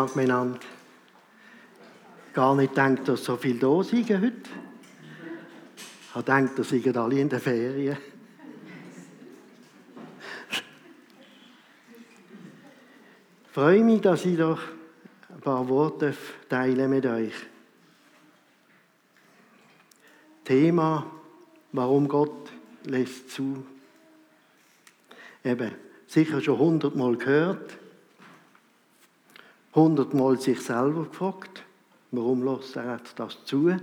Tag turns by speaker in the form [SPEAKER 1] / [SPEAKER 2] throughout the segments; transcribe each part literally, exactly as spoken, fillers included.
[SPEAKER 1] Tag miteinander. Gar nicht gedacht, dass so viel da sind heute. Ich habe gedacht, dass sind alle in den Ferien. Ich freue mich, dass ich doch ein paar Worte teilen mit euch. Thema, warum Gott lässt zu. Eben, sicher schon hundertmal gehört, hundertmal sich selber gefragt, warum lässt er das zu?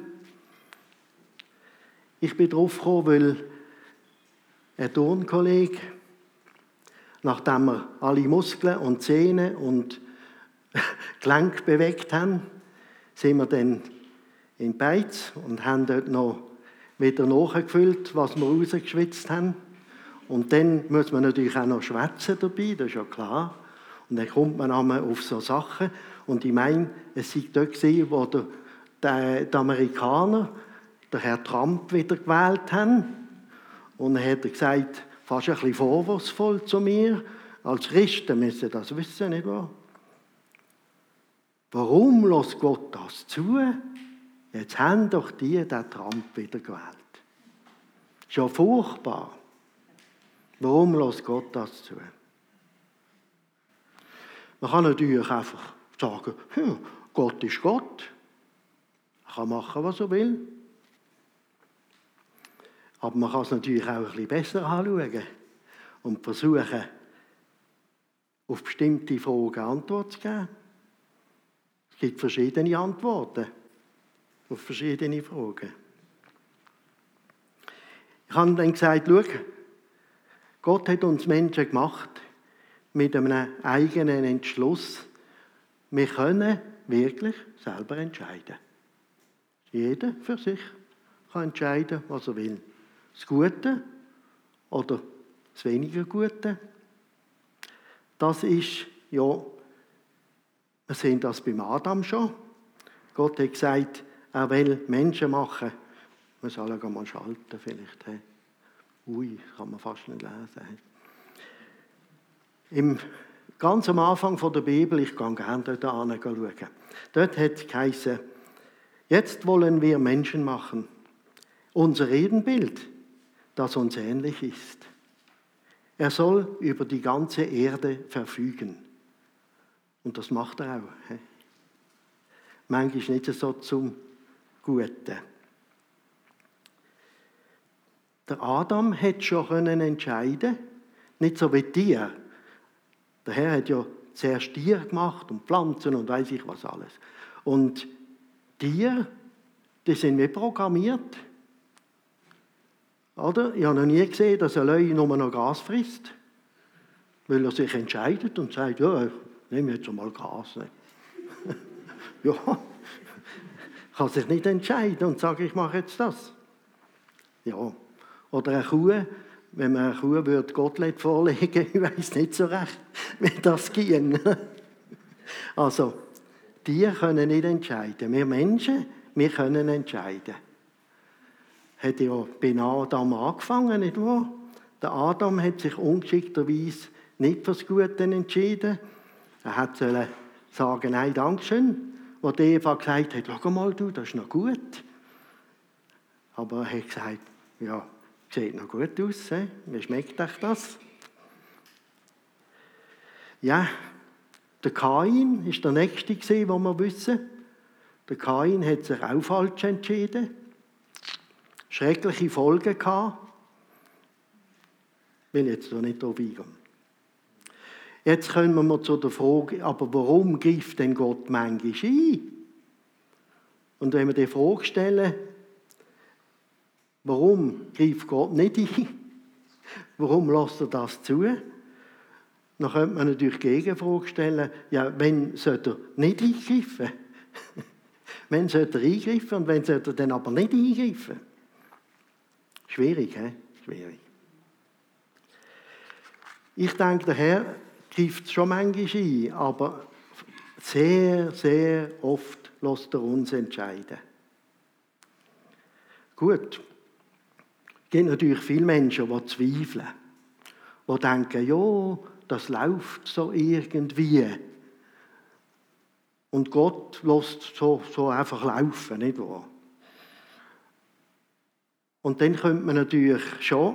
[SPEAKER 1] Ich bin drauf gekommen, weil ein Turnkollege, nachdem wir alle Muskeln und Zähne und Gelenke bewegt haben, sind wir dann in Beiz und haben dort noch wieder nachgefüllt, was wir rausgeschwitzt haben. Und dann muss man natürlich auch noch schwätzen dabei, das ist ja klar. Und dann kommt man einmal auf so Sachen. Und ich meine, es war dort gewesen, wo der, der, die Amerikaner, der Herr Trump, wieder gewählt haben. Und dann hat er gesagt, fast ein bisschen vorwurfsvoll zu mir, als Christen müssen das wissen, nicht wahr? Warum lässt Gott das zu? Jetzt haben doch die den Trump wieder gewählt. Schon furchtbar. Warum lässt Gott das zu? Man kann natürlich einfach sagen, hm, Gott ist Gott. Er kann machen, was er will. Aber man kann es natürlich auch ein bisschen besser anschauen und versuchen, auf bestimmte Fragen Antwort zu geben. Es gibt verschiedene Antworten auf verschiedene Fragen. Ich habe dann gesagt, schau, Gott hat uns Menschen gemacht mit einem eigenen Entschluss. Wir können wirklich selber entscheiden. Jeder für sich kann entscheiden, was er will. Das Gute oder das weniger Gute. Das ist, ja, wir sehen das beim Adam schon. Gott hat gesagt, er will Menschen machen. Wir sollen mal schalten vielleicht. Ui, kann man fast nicht lesen. Im, ganz am Anfang der Bibel, ich gehe gerne dort anschauen, dort hat es geheißen, jetzt wollen wir Menschen machen, unser Ebenbild, das uns ähnlich ist. Er soll über die ganze Erde verfügen. Und das macht er auch. He? Manchmal nicht so zum Guten. Der Adam hätte schon entscheiden können, nicht so wie Tier. Der Herr hat ja zuerst Tiere gemacht und Pflanzen und weiß ich was alles. Und Tiere, die sind nicht programmiert. Oder? Ich habe noch nie gesehen, dass ein Löwe nur noch Gras frisst. Weil er sich entscheidet und sagt, ja, ich nehme jetzt mal Gras. Ja, kann sich nicht entscheiden und sagen, ich mache jetzt das. Ja. Oder eine Kuh, wenn man eine Kuh würde Gottlet vorlegen, ich weiß nicht so recht, wie das ging. Also, die können nicht entscheiden. Wir Menschen, wir können entscheiden. Hat ja bei Adam angefangen, nicht wahr? Der Adam hat sich ungeschickterweise nicht fürs Gute entschieden. Er hat sollen sagen, nein, Dankeschön. Wo die Eva gesagt hat, schau mal, du, das ist noch gut. Aber er hat gesagt, ja, sieht noch gut aus, he? Wie schmeckt euch das? Ja, der Kain ist der Nächste gewesen, den wir wissen. Der Kain hat sich auch falsch entschieden. Schreckliche Folgen gehabt. Ich will jetzt noch nicht darauf eingehen. Jetzt kommen wir mal zu der Frage, aber warum greift denn Gott manchmal ein? Und wenn wir die Frage stellen, warum greift Gott nicht ein? Warum lässt er das zu? Dann könnte man natürlich die Gegenfrage stellen, ja, wenn sollte er nicht eingreifen? Wenn sollte er eingreifen und wenn sollte er dann aber nicht eingreifen? Schwierig, hä? Schwierig. Ich denke, der Herr greift schon manchmal ein, aber sehr, sehr oft lässt er uns entscheiden. Gut. Es gibt natürlich viele Menschen, die zweifeln, die denken, ja, das läuft so irgendwie. Und Gott lässt so, so einfach laufen, nicht wahr? Und dann könnte man natürlich schon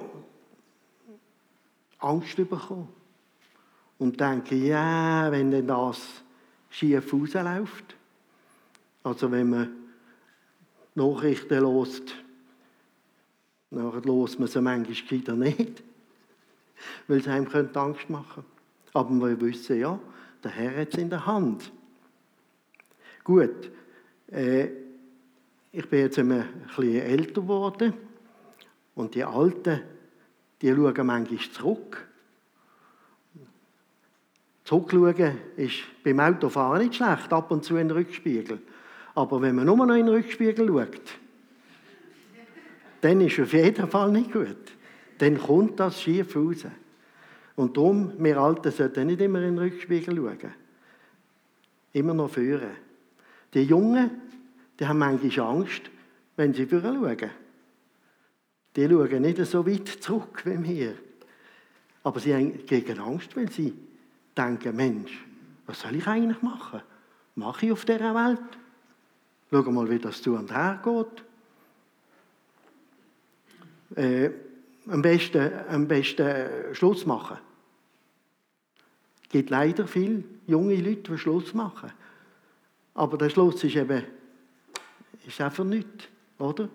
[SPEAKER 1] Angst bekommen. Und denken, ja, wenn denn das schief rausläuft. Also wenn man Nachrichten hört, nachher hört man sie manchmal wieder nicht, weil es einem Angst machen könnte. Aber wir wissen ja, der Herr hat es in der Hand. Gut, äh, ich bin jetzt ein bisschen älter geworden und die Alten, die schauen manchmal zurück. Zurückschauen ist beim Autofahren nicht schlecht, ab und zu in den Rückspiegel. Aber wenn man nur noch in den Rückspiegel schaut, dann ist es auf jeden Fall nicht gut. Dann kommt das schief raus. Und darum, wir Alten sollten nicht immer in den Rückspiegel schauen. Immer noch führen. Die Jungen, die haben manchmal Angst, wenn sie führen schauen. Die schauen nicht so weit zurück wie wir. Aber sie haben gegen Angst, weil sie denken, Mensch, was soll ich eigentlich machen? Mache ich auf dieser Welt? Schau mal, wie das zu und her geht. Äh, am besten, am besten Schluss machen. Es gibt leider viele junge Leute, die Schluss machen. Aber der Schluss ist eben ist einfach nichts, oder?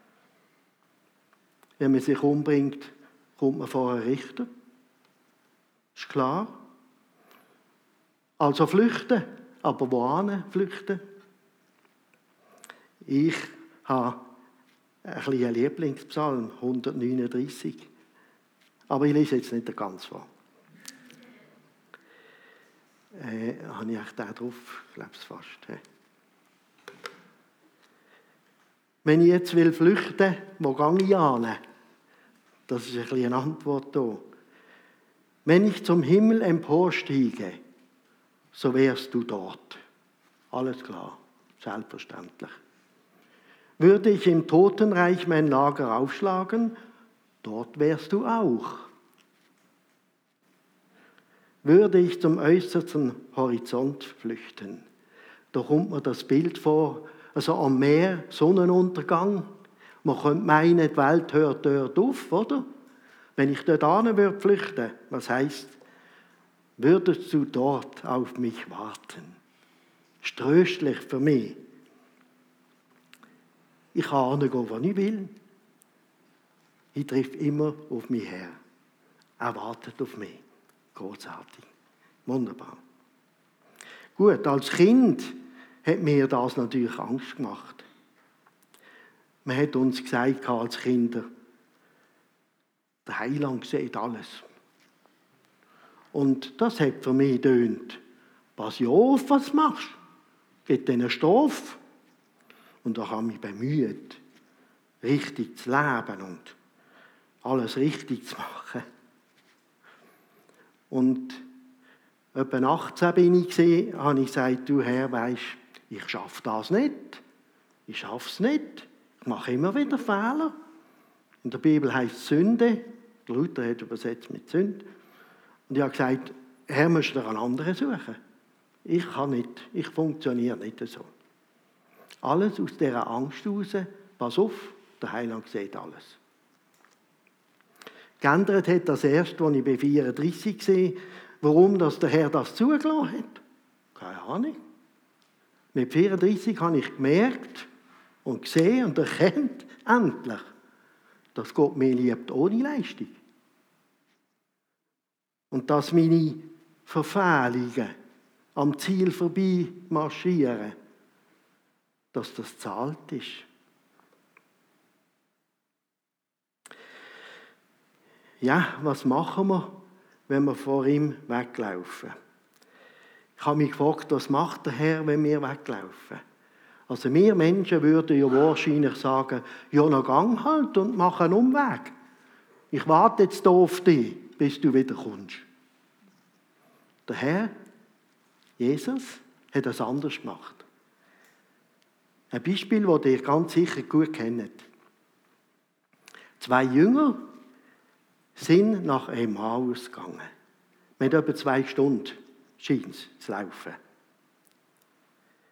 [SPEAKER 1] Wenn man sich umbringt, kommt man vor einen Richter. Ist klar. Also flüchten. Aber wohin flüchten? Ich habe ein bisschen einen Lieblingspsalm, hundertneununddreißig. Aber ich lese jetzt nicht ganz vor. Äh, habe ich echt da drauf? Ich glaube es fast. Ja. Wenn ich jetzt will flüchten, wo gehe ich hin? Das ist ein bisschen eine Antwort da. Wenn ich zum Himmel emporstiege, so wärst du dort. Alles klar, selbstverständlich. Würde ich im Totenreich mein Lager aufschlagen, dort wärst du auch. Würde ich zum äußersten Horizont flüchten, da kommt mir das Bild vor, also am Meer, Sonnenuntergang. Man könnte meinen, die Welt hört dort auf, oder? Wenn ich dort hin würde flüchten, was heisst, würdest du dort auf mich warten? Ist tröstlich für mich. Ich kann hingehen, wo ich will. Ich treffe immer auf mich her. Er wartet auf mich. Großartig. Wunderbar. Gut, als Kind hat mir das natürlich Angst gemacht. Man hat uns gesagt als Kinder, der Heiland sieht alles. Und das hat für mich getönt. Pass ja auf, was du machst. Gib dir einen Stoff. Und da habe ich mich bemüht, richtig zu leben und alles richtig zu machen. Und etwa achtzehn bin ich gewesen, habe ich gesagt, du Herr, weisst, ich schaffe das nicht. Ich schaffe es nicht. Ich mache immer wieder Fehler. In der Bibel heißt es Sünde. Der Luther hat übersetzt mit Sünde. Und ich habe gesagt, Herr, musst du dir einen anderen suchen. Ich kann nicht, ich funktioniere nicht so. Alles aus dieser Angst heraus, pass auf, der Heiland sieht alles. Geändert hat das erst, als ich bei vierunddreißig war, warum das der Herr das zugelassen hat. Keine Ahnung. Mit vierunddreißig habe ich gemerkt und gesehen und erkannt, endlich, dass Gott mich liebt ohne Leistung. Und dass meine Verfehlungen am Ziel vorbei marschieren, dass das zahlt ist. Ja, was machen wir, wenn wir vor ihm weglaufen? Ich habe mich gefragt, was macht der Herr, wenn wir weglaufen? Also wir Menschen würden ja wahrscheinlich sagen, ja, noch gang halt und mach einen Umweg. Ich warte jetzt hier auf dich, bis du wieder kommst. Der Herr, Jesus, hat das anders gemacht. Ein Beispiel, das ihr ganz sicher gut kennt. Zwei Jünger sind nach Emmaus gegangen. Wir haben etwa zwei Stunden scheint es zu laufen.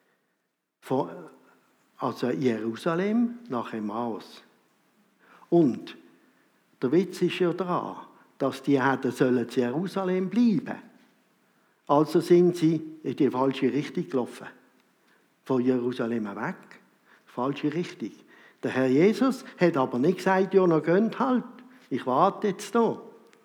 [SPEAKER 1] von also Jerusalem nach Emmaus. Und der Witz ist ja daran, dass die hätten sollen zu Jerusalem bleiben. Also sind sie in die falsche Richtung gelaufen. Von Jerusalem weg. Falsche Richtung. Der Herr Jesus hat aber nicht gesagt, ja, noch geht halt. Ich warte jetzt hier.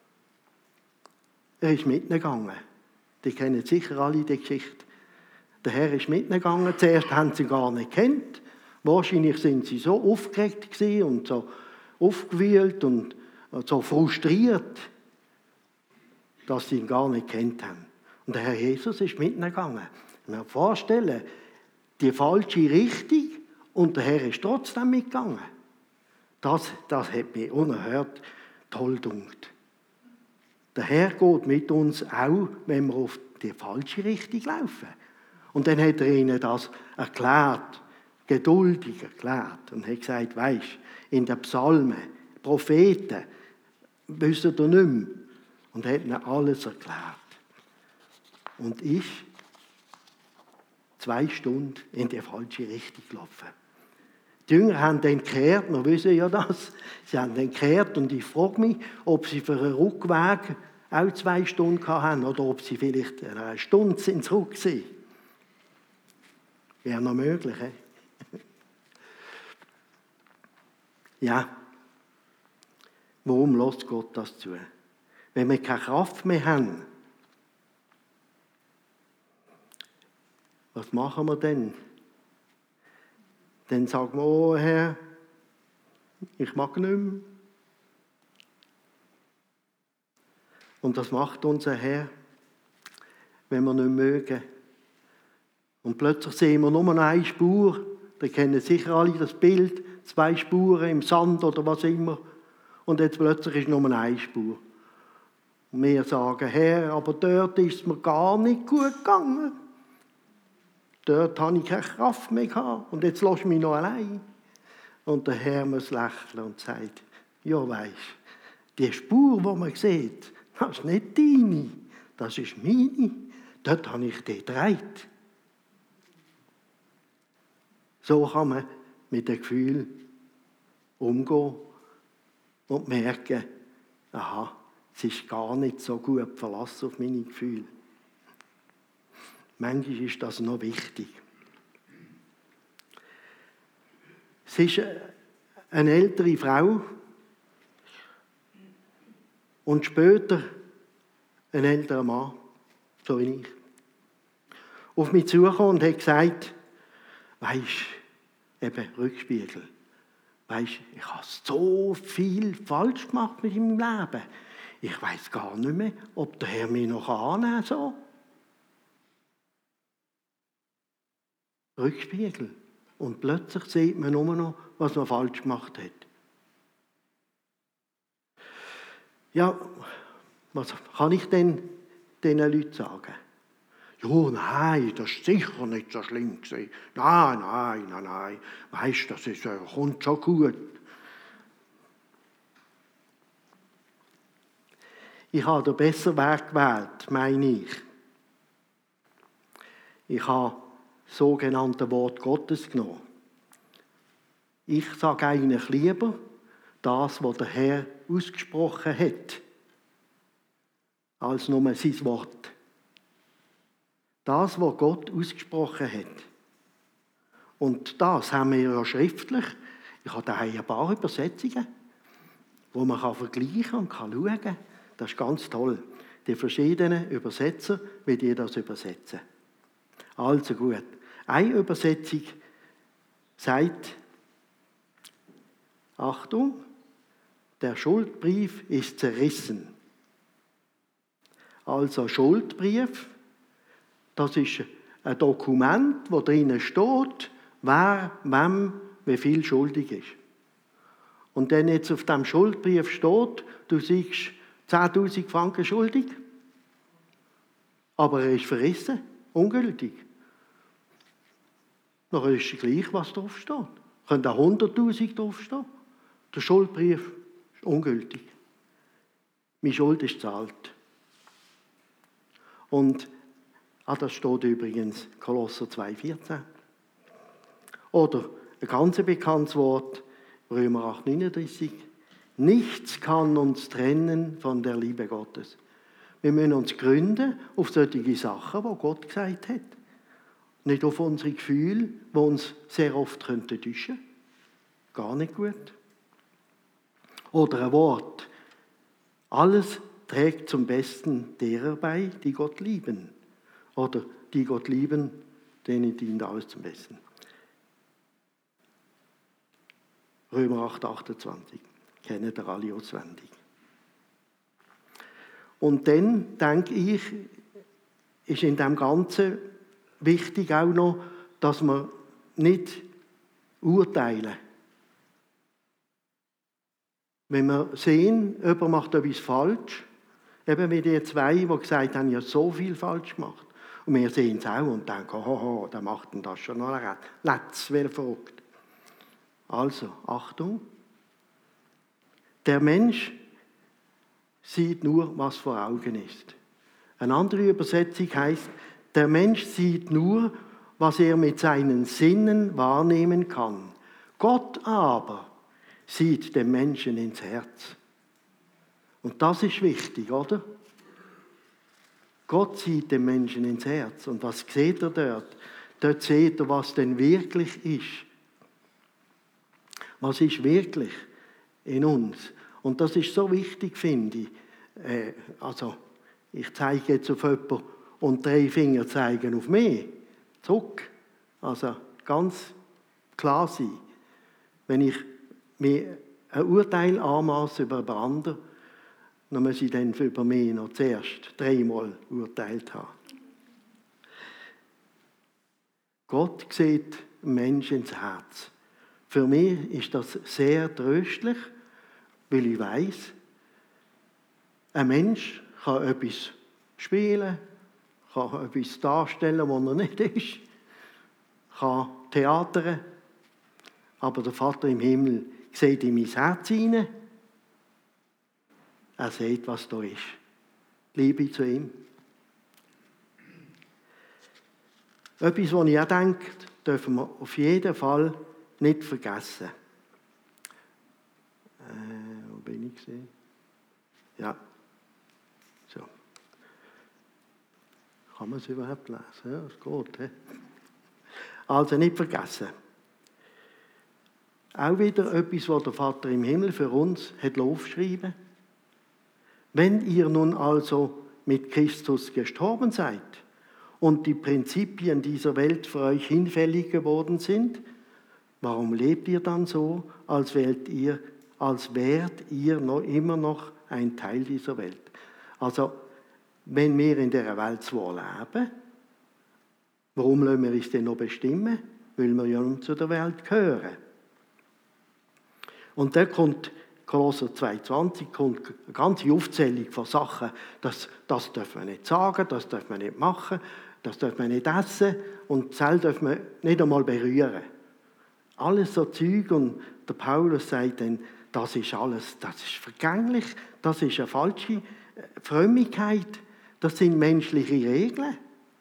[SPEAKER 1] Er ist mitgegangen. Die kennen sicher alle die Geschichte. Der Herr ist mitgegangen. Zuerst haben sie ihn gar nicht gekannt. Wahrscheinlich sind sie so aufgeregt gewesen und so aufgewühlt und so frustriert, dass sie ihn gar nicht gekannt haben. Und der Herr Jesus ist mitgegangen. Ich muss mir vorstellen, die falsche Richtung und der Herr ist trotzdem mitgegangen. Das, das hat mich unerhört toll gedunkt. Der Herr geht mit uns auch, wenn wir auf die falsche Richtung laufen. Und dann hat er ihnen das erklärt, geduldig erklärt und hat gesagt, weisst, in den Psalmen, Propheten, wissen ihr nicht mehr. Und hat ihnen alles erklärt. Und ich, zwei Stunden in die falsche Richtung gelaufen. Die Jünger haben dann gekehrt, wir wissen ja das, sie haben dann gekehrt und ich frage mich, ob sie für einen Rückweg auch zwei Stunden hatten oder ob sie vielleicht eine Stunde sind zurück sind. Wäre noch möglich, he? Ja, warum lässt Gott das zu? Wenn wir keine Kraft mehr haben, was machen wir denn? Dann sagen wir, oh Herr, ich mag nicht mehr. Und das macht unser Herr, wenn wir nicht mögen. Und plötzlich sehen wir nur noch eine Spur. Da kennen sicher alle das Bild. Zwei Spuren im Sand oder was immer. Und jetzt plötzlich ist nur eine Spur. Und wir sagen, Herr, aber dort ist es mir gar nicht gut gegangen. Dort habe ich keine Kraft mehr gehabt. Und jetzt lass mich noch allein. Und der Herr muss lächeln und sagt, ja weisst, die Spur, die man sieht, das ist nicht deine, das ist meine. Dort habe ich dich gedreht. So kann man mit dem Gefühl umgehen und merken, aha, es ist gar nicht so gut verlassen auf meine Gefühle. Manchmal ist das noch wichtig. Es ist eine ältere Frau und später ein älterer Mann, so wie ich, auf mich zugekommen und hat gesagt, weisst, eben Rückspiegel, weisst, ich habe so viel falsch gemacht mit meinem Leben. Ich weiss gar nicht mehr, ob der Herr mich noch annehmen soll. Rückspiegel. Und plötzlich sieht man nur noch, was man falsch gemacht hat. Ja, was kann ich denn diesen Leuten sagen? Ja, nein, das ist sicher nicht so schlimm gewesen. Nein, nein, nein, nein. Weisst, das ist, äh, kommt schon gut. Ich habe den besseren Weg gewählt, meine ich. Ich habe das sogenannte Wort Gottes genommen. Ich sage eigentlich lieber das, was der Herr ausgesprochen hat, als nur sein Wort. Das, was Gott ausgesprochen hat. Und das haben wir ja schriftlich. Ich habe da ein paar Übersetzungen, wo man vergleichen und kann schauen kann. Das ist ganz toll. Die verschiedenen Übersetzer, wie die das übersetzen. Also gut. Eine Übersetzung sagt, Achtung, der Schuldbrief ist zerrissen. Also Schuldbrief, das ist ein Dokument, wo drinnen steht, wer, wem, wie viel schuldig ist. Und wenn jetzt auf dem Schuldbrief steht, du siehst zehntausend Franken schuldig, aber er ist verrissen, ungültig. Dann ist es gleich, was drauf steht. Könnte auch hunderttausend draufstehen. Der Schuldbrief ist ungültig. Meine Schuld ist gezahlt. Und ah, das steht übrigens Kolosser zwei vierzehn. Oder ein ganz bekanntes Wort, Römer acht neununddreißig. Nichts kann uns trennen von der Liebe Gottes. Wir müssen uns gründen auf solche Sachen, die Gott gesagt hat. Nicht auf unsere Gefühle, die uns sehr oft täuschen könnten. Gar nicht gut. Oder ein Wort. Alles trägt zum Besten derer bei, die Gott lieben. Oder die Gott lieben, denen dient alles zum Besten. Römer acht achtundzwanzig. Kennen ihr alle auswendig. Und dann, denke ich, ist in dem Ganzen wichtig auch noch, dass wir nicht urteilen. Wenn wir sehen, jemand macht etwas falsch, eben wie die zwei, die gesagt haben, ja so viel falsch gemacht. Und wir sehen es auch und denken, hoho, der macht denn das schon noch recht. Let's, wer verrückt. Also, Achtung. Der Mensch sieht nur, was vor Augen ist. Eine andere Übersetzung heißt, der Mensch sieht nur, was er mit seinen Sinnen wahrnehmen kann. Gott aber sieht dem Menschen ins Herz. Und das ist wichtig, oder? Gott sieht dem Menschen ins Herz. Und was sieht er dort? Dort sieht er, was denn wirklich ist. Was ist wirklich in uns? Und das ist so wichtig, finde ich. Äh, also, ich zeige jetzt auf jemanden und drei Finger zeigen auf mich. Zurück. Also, ganz klar sein. Wenn ich mir ein Urteil anmasse über einen anderen, dann muss ich dann über mich noch zuerst dreimal urteilt haben. Gott sieht dem Menschen ins Herz. Für mich ist das sehr tröstlich, weil ich weiss, ein Mensch kann etwas spielen, kann etwas darstellen, was er nicht ist, kann theatern, aber der Vater im Himmel sieht in mein Herz hinein. Er sieht, was da ist. Liebe zu ihm. Etwas, was ich auch denke, dürfen wir auf jeden Fall nicht vergessen. Äh, wo bin ich gesehen? Ja. So. Kann man es überhaupt lesen? Ja, das geht. He? Also nicht vergessen. Auch wieder etwas, was der Vater im Himmel für uns hat aufgeschrieben. Wenn ihr nun also mit Christus gestorben seid und die Prinzipien dieser Welt für euch hinfällig geworden sind, warum lebt ihr dann so, als wärt ihr, als wärt ihr noch immer noch ein Teil dieser Welt? Also, wenn wir in dieser Welt zwar leben, warum lassen wir uns denn noch bestimmen? Weil wir ja nun zu der Welt gehören. Und da kommt Kolosser zwei zwanzig kommt eine ganze Aufzählung von Sachen, das, das darf man nicht sagen, das darf man nicht machen, das darf man nicht essen und das darf man nicht einmal berühren. Alles so Zeug und der Paulus sagt dann, das ist alles, das ist vergänglich, das ist eine falsche Frömmigkeit, das sind menschliche Regeln.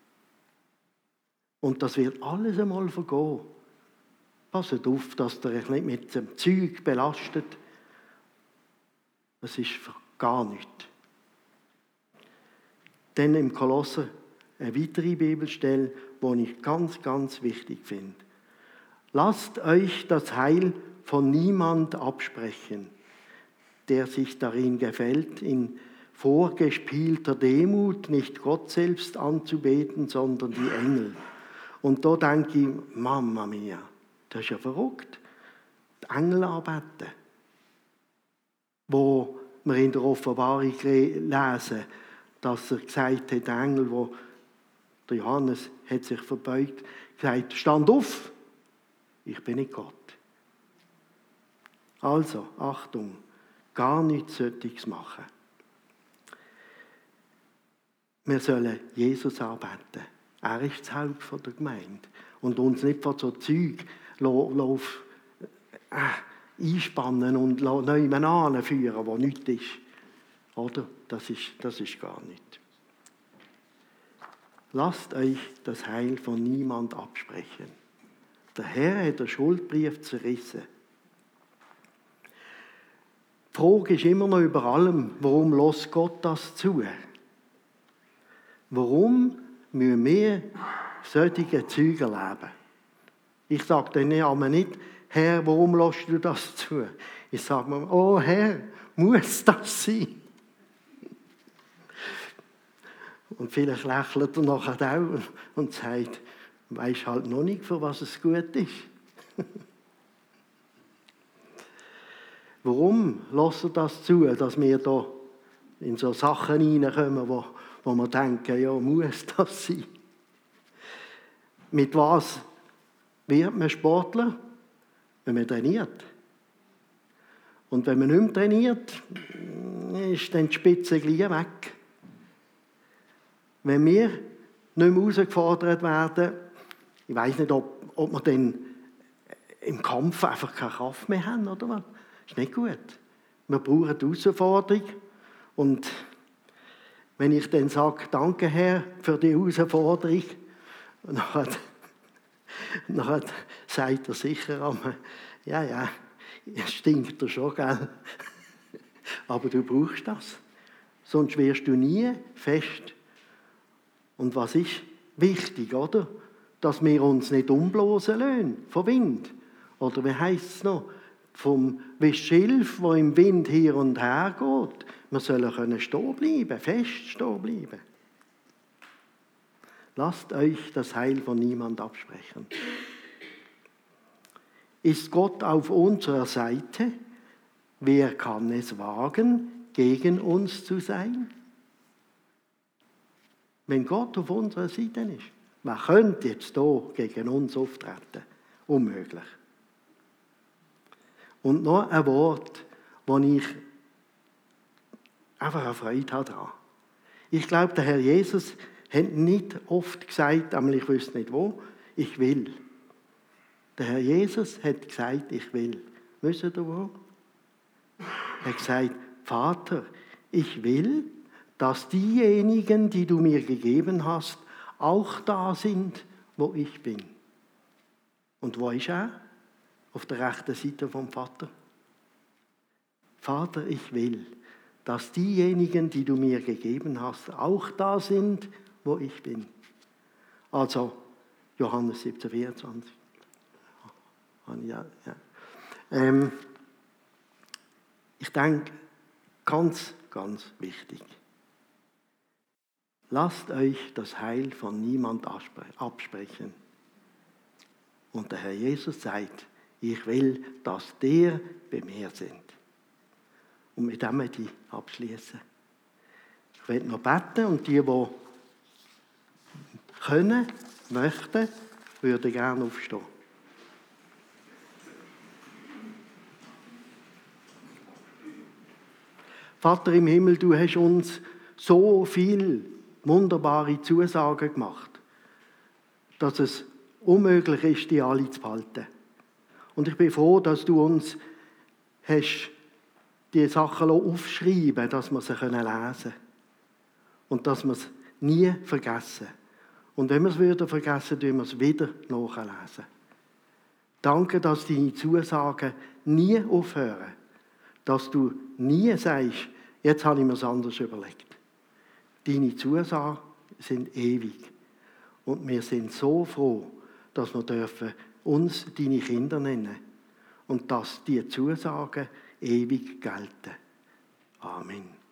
[SPEAKER 1] Und das wird alles einmal vergehen. Passt auf, dass ihr euch nicht mit dem Zeug belastet. Das ist für gar nichts. Dann im Kolosser eine weitere Bibelstelle, die ich ganz, ganz wichtig finde. Lasst euch das Heil von niemand absprechen, der sich darin gefällt, in vorgespielter Demut nicht Gott selbst anzubeten, sondern die Engel. Und da denke ich, Mama mia, das ist ja verrückt. Die Engel anbeten. Wo wir in der Offenbarung lesen, dass er gesagt hat, der Engel, wo der Johannes hat sich verbeugt, gesagt, stand auf, ich bin nicht Gott. Also, Achtung, gar nichts solches machen. Wir sollen Jesus anbeten. Er ist das Haupt der Gemeinde. Und uns nicht von so Zeug auf, äh, einspannen und neu anführen, wo nichts ist. Oder? Das ist, das ist gar nicht. Lasst euch das Heil von niemand absprechen. Der Herr hat den Schuldbrief zerrissen. Die Frage ist immer noch über allem, warum lässt Gott das zu? Warum müssen wir solche Züge erleben? Ich sage dann aber nicht, Herr, warum lässt du das zu? Ich sage mir, oh Herr, muss das sein? Und vielleicht lächelt er nachher auch und sagt, weisst halt noch nicht, für was es gut ist. Warum lässt er das zu, dass wir da in so Sachen hineinkommen, wo, wo wir denken, ja, muss das sein? Mit was wird man Sportler? Wenn man trainiert. Und wenn man nicht mehr trainiert, ist dann die Spitze gleich weg. Wenn wir nicht mehr herausgefordert werden, ich weiss nicht, ob, ob wir dann im Kampf einfach keine Kraft mehr haben, oder was? Das ist nicht gut. Wir brauchen die Herausforderung. Und wenn ich dann sage, danke Herr für die Herausforderung, dann, dann sagt er sicher einmal, ja, ja, es stinkt dir schon, gell? Aber du brauchst das. Sonst wirst du nie fest. Und was ist wichtig, oder? Dass wir uns nicht umblasen lassen vom Wind. Oder wie heisst es noch? Vom wie Schilf, wo im Wind hier und her geht. Wir sollen können stehen bleiben, fest stehen bleiben. Lasst euch das Heil von niemand absprechen. Ist Gott auf unserer Seite? Wer kann es wagen, gegen uns zu sein? Wenn Gott auf unserer Seite ist, man könnte jetzt hier gegen uns auftreten. Unmöglich. Und noch ein Wort, das ich einfach eine Freude habe daran. Ich glaube, der Herr Jesus hat nicht oft gesagt, aber ich wüsste nicht wo, ich will. Der Herr Jesus hat gesagt, ich will. Wisst ihr wo? Er hat gesagt, Vater, ich will, dass diejenigen, die du mir gegeben hast, auch da sind, wo ich bin. Und wo ist er? Auf der rechten Seite vom Vater. Vater, ich will, dass diejenigen, die du mir gegeben hast, auch da sind, wo ich bin. Also Johannes siebzehn, vierundzwanzig. Ja, ja. Ähm, ich denke, ganz, ganz wichtig. Lasst euch das Heil von niemand absprechen. Und der Herr Jesus sagt, ich will, dass der bei mir sind. Und mit dem möchte ich abschließen. Ich werde noch beten und die, die können, möchten, würden gerne aufstehen. Vater im Himmel, du hast uns so viel wunderbare Zusagen gemacht, dass es unmöglich ist, die alle zu behalten. Und ich bin froh, dass du uns hast die Sachen aufschreiben, dass wir sie lesen können. Und dass wir es nie vergessen. Und wenn wir es wieder vergessen, tun wir es wieder nachlesen. Danke, dass deine Zusagen nie aufhören. Dass du nie sagst, jetzt habe ich mir es anders überlegt. Deine Zusagen sind ewig. Und wir sind so froh, dass wir dürfen uns deine Kinder nennen. Und dass die Zusagen ewig gelten. Amen.